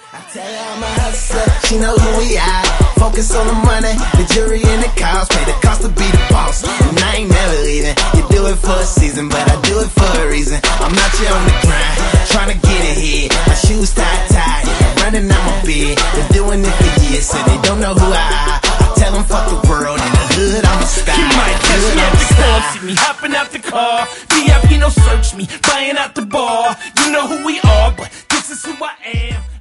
I tell her I'm a hustler, she know who we are. Focus on the money, the jury and the cause. Pay the cost to be the boss, and I ain't never leaving. You do it for a season, but I do it for a reason. I'm out here on the grind, trying to get ahead. My shoes tied, running out my bed. Been doing it for years, so they don't know who I tell them fuck the world, in the hood I'm a star. You might catch me at the club, see me hopping out the car. VIP, no search me, buying out the bar. You know who we are, but this is who I am.